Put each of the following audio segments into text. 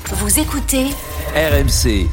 Vous écoutez RMC.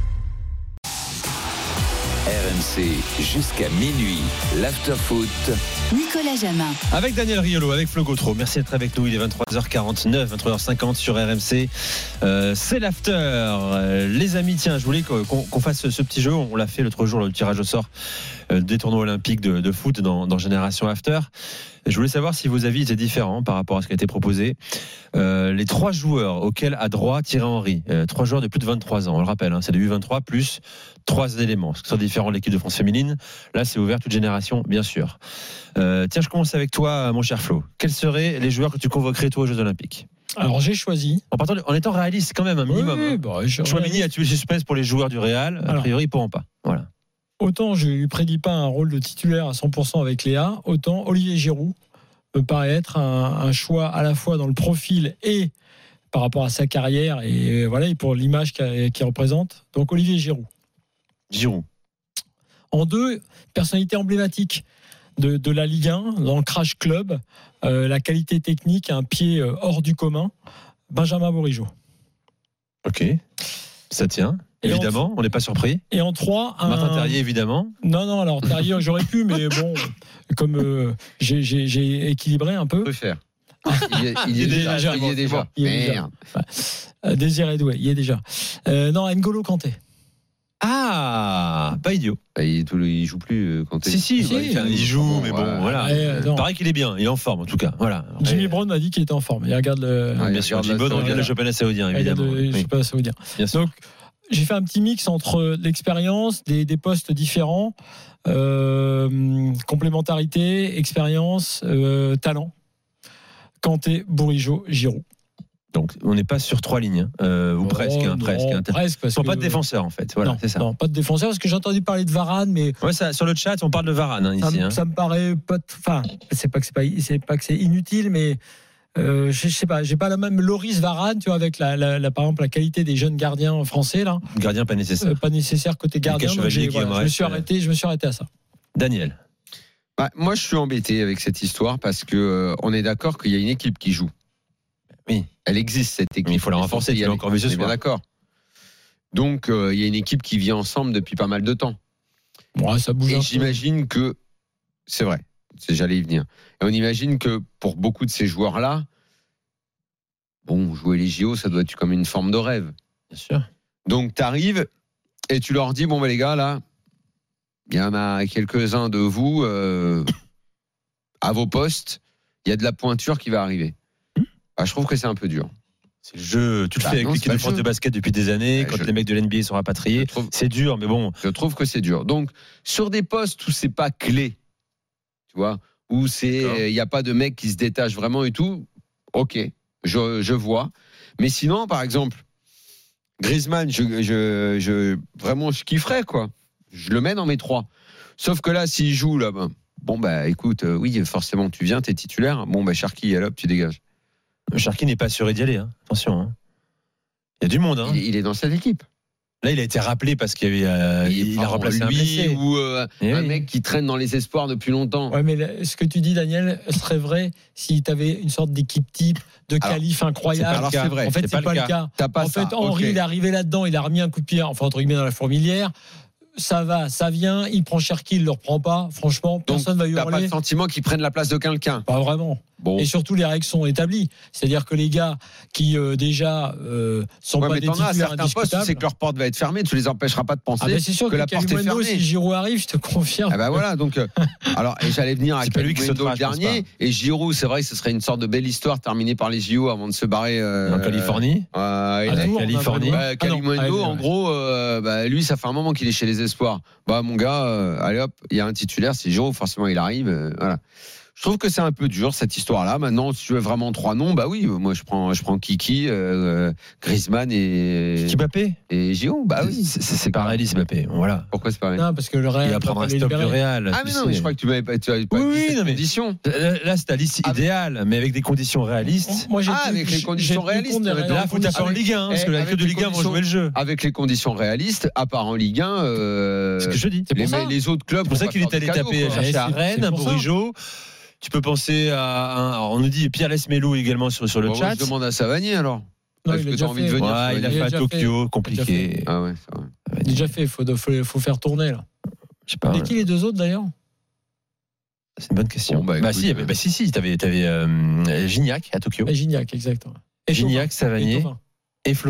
RMC jusqu'à minuit, l'after-foot. Nicolas Jamin. Avec Daniel Riolo, avec Flo Gautreau. Merci d'être avec nous. Il est 23h49, 23h50 sur RMC. C'est l'after. Les amis, tiens, je voulais qu'on fasse ce petit jeu. On l'a fait l'autre jour, le tirage au sort des tournois olympiques de foot dans Génération After. Je voulais savoir si vos avis étaient différents par rapport à ce qui a été proposé. Les 3 joueurs auxquels a droit Thierry Henry, 3 joueurs de plus de 23 ans, on le rappelle, c'est le U23 plus 3 éléments, ce qui sont différents de l'équipe de France féminine. Là, c'est ouvert toute génération, bien sûr. Tiens, je commence avec toi, mon cher Flo. Quels seraient les joueurs que tu convoquerais, toi, aux Jeux Olympiques ? Alors, j'ai choisi. En étant réaliste, quand même, un minimum. Oui, Chouameni a tué le suspense pour les joueurs du Real. A priori, ils ne pourront pas. Voilà. Autant je ne lui prédis pas un rôle de titulaire à 100% avec Léa, autant Olivier Giroud me paraît être un choix à la fois dans le profil et par rapport à sa carrière et pour l'image qu'il représente. Donc Olivier Giroud. En 2, personnalité emblématique de la Ligue 1, dans le Crash Club, la qualité technique, un pied hors du commun, Benjamin Bourigeaud. Ok, ça tient. Évidemment, on n'est pas surpris. Et en 3, Martin Terrier, évidemment. Non, alors Terrier, j'aurais pu, mais bon, comme j'ai équilibré un peu. On peut faire. Il y est déjà. Merde. Désiré Doué, il y est déjà. Non, N'Golo Kanté. Ah, pas idiot. Il joue plus Kanté. Si, il joue, mais bon, voilà. Il paraît qu'il est bien, il est en forme en tout cas. Voilà. Jimmy Brown m'a dit qu'il était en forme. Il regarde bien sûr, Jimmy Brown regarde le championnat saoudien, évidemment. Le championnat saoudien. Donc, j'ai fait un petit mix entre l'expérience, des postes différents, complémentarité, expérience, talent. Kanté, Bourigeaud, Giroud. Donc, on n'est pas sur 3 lignes, ou presque. Presque. Ils ne sont pas de défenseurs, en fait. Voilà, c'est ça. Non, pas de défenseurs, parce que j'ai entendu parler de Varane, mais. Ouais, sur le chat, on parle de Varane ici. Ça me paraît pas. Enfin, c'est pas que c'est inutile, mais. Je sais pas, j'ai pas la même Loris Varane, tu vois, avec par exemple la qualité des jeunes gardiens français là. Gardien pas nécessaire. Pas nécessaire côté gardien. Donc je me suis arrêté à ça. Daniel. Moi, je suis embêté avec cette histoire parce que on est d'accord qu'il y a une équipe qui joue. Oui. Elle existe cette équipe. Mais il faut la renforcer. Tu l'as encore vu ce soir. Bien d'accord. Donc il y a une équipe qui vit ensemble depuis pas mal de temps. Ouais, ça bouge. Et j'imagine que c'est vrai. J'allais y venir. Et on imagine que pour beaucoup de ces joueurs-là, jouer les JO, ça doit être comme une forme de rêve. Bien sûr. Donc, tu arrives et tu leur dis, les gars, là, il y en a quelques-uns de vous, à vos postes, il y a de la pointure qui va arriver. Je trouve que c'est un peu dur. C'est le jeu, tu le fais avec l'équipe de France de basket depuis des années, quand les mecs de l'NBA sont rapatriés, c'est dur, mais bon. Je trouve que c'est dur. Donc, sur des postes où c'est pas clé, tu vois, où il n'y a pas de mec qui se détache vraiment et tout, ok, je vois. Mais sinon, par exemple, Griezmann, vraiment, je kifferais, quoi. Je le mets dans mes 3. Sauf que là, s'il joue, là, écoute, oui, forcément, tu viens, t'es titulaire. Cherki, allez hop, tu dégages. Cherki n'est pas assuré d'y aller, attention. Il y a du monde. Il est dans cette équipe. Là, il a été rappelé parce qu'il a remplacé un blessé. Ou un mec qui traîne dans les espoirs depuis longtemps. Ouais, mais ce que tu dis, Daniel, serait vrai si tu avais une sorte d'équipe type, de qualif incroyable. C'est vrai. En fait, c'est pas le cas. Henry, il est arrivé là-dedans, il a remis un coup de pied, entre guillemets, dans la fourmilière. Ça va, ça vient, il prend Cherki, il ne le reprend pas. Franchement, personne ne va hurler. T'as pas le sentiment qu'ils prennent la place de quelqu'un? Pas vraiment. Bon. Et surtout, les règles sont établies. C'est-à-dire que les gars qui déjà sont pas des titulaires certains indiscutables. Postes, tu sais que leur porte va être fermée, tu les empêcheras pas de penser c'est sûr que la porte est fermée. Si Giroud arrive, je te confirme. Voilà, donc et j'allais venir à Kalimundo le dernier, et Giroud, c'est vrai que ce serait une sorte de belle histoire terminée par les JO avant de se barrer en Californie. Kalimundo, en gros, lui, ça fait un moment qu'il est chez les espoirs. Mon gars, allez hop, il y a un titulaire, c'est Giroud, forcément il arrive, voilà. Je trouve que c'est un peu dur cette histoire-là. Maintenant, si tu veux vraiment 3 noms, oui, moi je prends Kiki, Griezmann et Kiki Mbappé et Giroud. Oui, c'est pas réaliste Mbappé. Voilà. Pourquoi c'est pas réaliste? Non, parce que le Real, il va prendre un stop du Real. Mais non, mais je crois que tu avais pas dit cette condition. Là, c'est ta liste idéale, mais avec des conditions réalistes. Moi, avec les conditions réalistes. Là, il faut taper en Ligue 1, parce que l'équipe de Ligue 1 vont jouer le jeu. Avec les conditions réalistes, à part en Ligue 1, ce que je dis. Les autres clubs. C'est pour ça qu'il est allé taper chercher à Rennes, à Bourigeaud. Tu peux penser à on nous dit Pierre Lesmelou également sur le chat. Je demande à Savanier alors. Non, Est-ce il a que déjà t'as envie de fait. venir Ouais, il a fait à déjà Tokyo, fait. compliqué. Ah ouais, c'est vrai. Il a déjà fait, il faut faire tourner là. Je sais pas. Et qui les deux autres d'ailleurs? C'est une bonne question. Bon, bah, Bah, écoute, si, t'avais Gignac à Tokyo. Gignac, exact. Et Gignac, Savanier et Flo.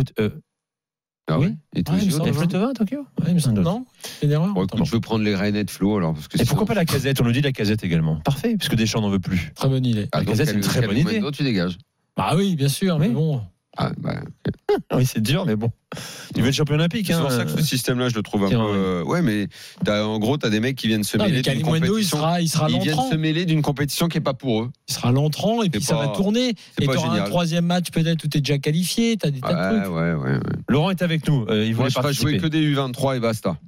Ah ouais. Oui. Et toi, Ouais, il me Gio, semble. Et toi Flotovin à Tokyo. Ouais, il me semble. Non, c'est une erreur. Bon, écoute, je veux prendre les Rennais de Flo alors parce que Et pourquoi pas la Casette? On nous dit la Casette également. Parfait, puisque Deschamps n'en veut plus. Très bonne idée. Ah, La donc, Casette, c'est une très bonne idée. Tu dégages. Bah oui, bien sûr, mais Oui. bon. Ah, bah, Oui, c'est dur, mais bon. Tu veux être champion olympique. c'est pour ça que ce système-là, je le trouve un Tiens, peu. Ouais, mais en gros, t'as des mecs qui viennent se Non, mais mêler d'une Kalimundo, compétition. il sera Ils viennent l'entrant. se mêler d'une compétition qui est pas pour eux. Il sera l'entrant et puis C'est ça pas- va tourner. c'est Et pas tu auras un génial. troisième match peut-être où tu es déjà qualifié. Tu as des tas de Ouais, trucs. ouais. Laurent est avec nous. Il Moi, voulait je ferai jouer participer. que des U23 et basta.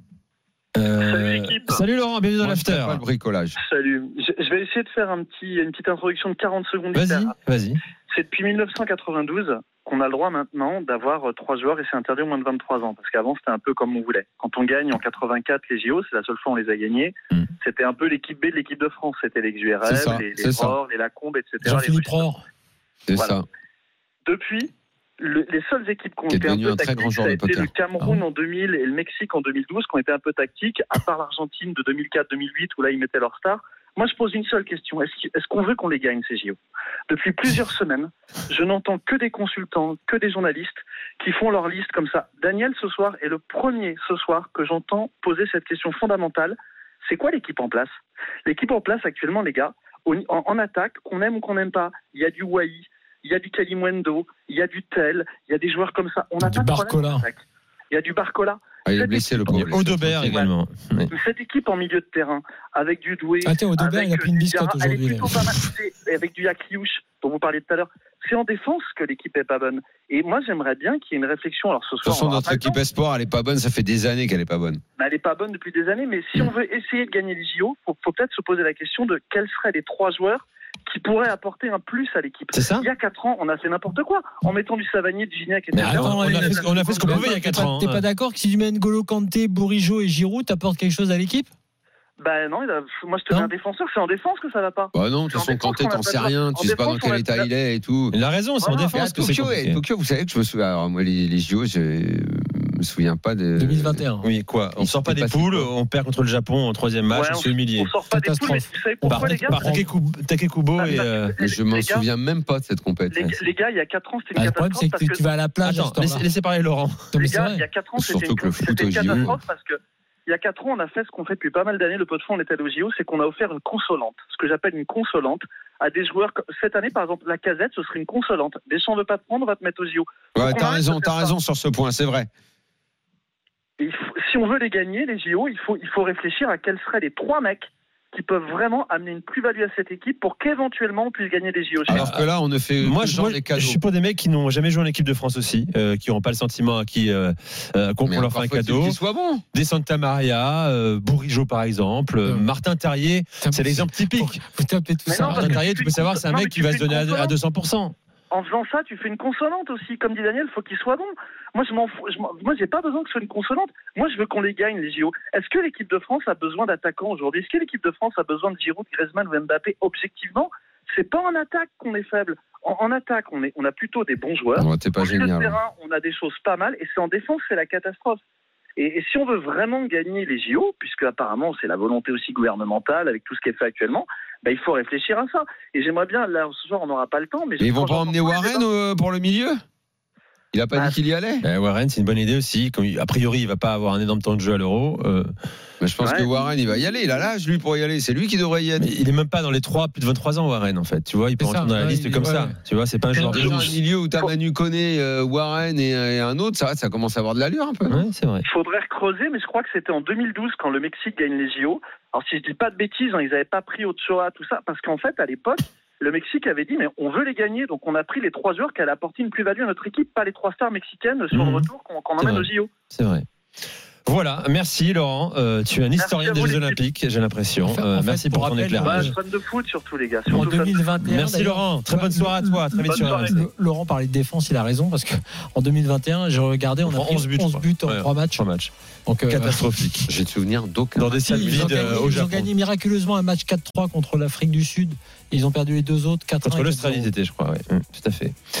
Salut l'équipe. Salut Laurent, bienvenue dans Moi, je ferai l'after. pas le bricolage. Salut. Je vais essayer de faire une petite introduction de 40 secondes. Vas-y. C'est depuis 1992 qu'on a le droit maintenant d'avoir 3 joueurs et c'est interdit au moins de 23 ans. Parce qu'avant, c'était un peu comme on voulait. Quand on gagne en 84 les JO, c'est la seule fois où on les a gagnés. C'était un peu l'équipe B de l'équipe de France. C'était les C'est ça, XURL, les c'est ça. Rohr, les Lacombe, etc. Jean-Philippe les Rohr. C'est Voilà. ça. Depuis, les seules équipes qui ont Qui est été un devenu peu un très grand tactiques, ça joueur a de été poker. le Cameroun en 2000 et le Mexique en 2012 qui ont été un peu tactiques, à part l'Argentine de 2004-2008 où là ils mettaient leur star. Moi je pose une seule question, est-ce qu'on veut qu'on les gagne ces JO? Depuis plusieurs semaines, je n'entends que des consultants, que des journalistes qui font leur liste comme ça. Daniel ce soir est le premier ce soir que j'entends poser cette question fondamentale. C'est quoi l'équipe en place? L'équipe en place actuellement les gars, en attaque, qu'on aime ou qu'on n'aime pas, il y a du Wai, il y a du Kalimundo, il y a du Tel, il y a des joueurs comme ça. On n'a Du pas de problème Barcola. en attaque. Il y a du Barcola. Ah, il est Cette blessé le équipe- pauvre. Audobert également. Oui. Cette équipe en milieu de terrain, avec du Doué, Ah, tiens, Audobert, avec il a pris une du biscotte Diarra, elle est aujourd'hui. plutôt pas mal. C'est avec du Yakliouche, dont vous parliez tout à l'heure. C'est en défense que l'équipe est pas bonne. Et moi, j'aimerais bien qu'il y ait une réflexion. Alors ce De toute soir, façon, on aura notre pas le temps. équipe Espoir, elle est pas bonne. Ça fait des années qu'elle est pas bonne. Mais elle n'est pas bonne depuis des années. Mais si on veut essayer de gagner les JO, faut peut-être se poser la question de quels seraient les 3 joueurs qui pourraient apporter un plus à l'équipe. C'est ça? Il y a 4 ans, on a fait n'importe quoi en mettant du Savanier, du Gignac, etc. Mais attends, on a fait ce qu'on pouvait il y a 4 ans. T'es pas d'accord que si tu mets N'Golo Kanté, Bourigeaud et Giroud, t'apportes quelque chose à l'équipe? Ben non, moi je te mets Non. un défenseur, c'est en défense que ça va pas. Bah non, de toute En façon, défense, Kanté, on a t'en pas sais de- rien. en Tu sais pas dans défense, on quel a- état il est et tout. Il a raison, c'est en Voilà. Et à défense que c'est Tokyo, compliqué. Tokyo, vous savez que je me souviens. Alors, moi, les JO, je me souviens pas de. 2021. Oui, quoi? On Il sort pas s'était des passé poules, quoi on perd contre le Japon en 3e match, Ouais, on se fait humilier. On sort pas des poules, mais Catastrophe. vous savez Par, pourquoi les gars par Takekubo et. Mais je m'en les gars- souviens même pas de cette compétition. les gars, il y a 4 ans, c'était Ah, une le problème, c'est catastrophe parce que tu que vas à la plage à Attends, ce temps-là. laissez parler Laurent. Non, mais les c'est gars, vrai. il y a 4 ans, Surtout c'était que le foot une aux JO. catastrophe parce que il y a 4 ans, on a fait ce qu'on fait depuis pas mal d'années. Le pot de fond, on était allé au JO, c'est qu'on a offert une consolante, ce que j'appelle une consolante, à des joueurs. Cette année, par exemple, la Casette, ce serait une consolante. Deschamps ne veut pas te prendre, on va te mettre au JO. Ouais, On t'as arrête de raison, faire ça. sur ce point, c'est vrai. Et si on veut les gagner, les JO, il faut réfléchir à quels seraient les 3 mecs qui peuvent vraiment amener une plus-value à cette équipe pour qu'éventuellement on puisse gagner des JO. Alors que là, on ne fait Moi, que je, genre moi, des je cadeaux. suis pas des mecs qui n'ont jamais joué en équipe de France aussi, qui n'ont pas le sentiment qu'on Mais leur fait encore un faut-il cadeau. qu'il soit bon. Des Santa Maria, Bourigeaud par exemple, Martin Terrier, c'est l'exemple typique. Vous tapez tout Mais ça. non, Martin Terrier, tu peux savoir que c'est un Non, mais mec qui tu va fais se donner une à 200%. En faisant ça, tu fais une consolante aussi. Comme dit Daniel, il faut qu'il soit bon. Moi, je m'en fous. Moi, j'ai pas besoin que ce soit une consolante. Moi, je veux qu'on les gagne, les JO. Est-ce que l'équipe de France a besoin d'attaquants aujourd'hui? Est-ce que l'équipe de France a besoin de Giroud, Griezmann ou Mbappé? Objectivement, c'est pas en attaque qu'on est faible. En attaque, on a plutôt des bons joueurs. Bon, t'es pas Au milieu de génial. terrain, on a des choses pas mal. Et c'est en défense, c'est la catastrophe. Et si on veut vraiment gagner les JO, puisque apparemment c'est la volonté aussi gouvernementale avec tout ce qui est fait actuellement, il faut réfléchir à ça. Et j'aimerais bien, là ce soir on n'aura pas le temps, mais Mais ils vont pas franchement, emmener Warren pour le milieu? Il a pas dit qu'il y allait? Warren, c'est une bonne idée aussi. A priori, il va pas avoir un énorme temps de jeu à l'Euro. Mais je pense Ouais. que Warren, il va y aller. Il a l'âge, lui, pour y aller. C'est lui qui devrait y être. Mais il est même pas dans les 3 plus de 23 ans, Warren, en fait. Tu vois, il peut C'est rentrer ça, dans la ouais, liste il- comme ouais, ça. ouais. Tu vois, c'est pas un joueur de Déjà, un louche. milieu où t'as Manu Koné, Warren et un autre, ça commence à avoir de l'allure un peu. Ouais, c'est vrai. Il faudrait creuser, mais je crois que c'était en 2012 quand le Mexique gagne les JO. Alors si je dis pas de bêtises, ils n'avaient pas pris Ochoa, tout ça, parce qu'en fait à l'époque, le Mexique avait dit mais on veut les gagner, donc on a pris les 3 joueurs qui allaient apporter une plus-value à notre équipe, pas les 3 stars mexicaines sur le retour qu'on C'est emmène vrai. aux JO. C'est vrai. Voilà, merci Laurent. Tu es un historien à des vous, Jeux l'équipe. Olympiques, j'ai l'impression. En fait, Merci pour pour ton rappel, éclairage. Bah, je suis fan de foot surtout les gars. En Surtout fan de- 2021. Merci d'ailleurs, Laurent, très bonne soirée à toi. Très vite Bonne sur soirée. RMC. Laurent parlait de défense, il a raison, parce qu'en 2021, j'ai regardé, on a prend pris 11 buts, 11 je buts en crois. 3 matchs. 3 matchs. Donc, Catastrophique. J'ai de souvenir d'aucun. Dans des salles ils ont vides gagné, au ils ont Japon. gagné miraculeusement un match 4-3 contre l'Afrique du Sud. Ils ont perdu les 2 autres 4-1. Contre l'Australie, c'était, je crois. Ouais. Tout à fait.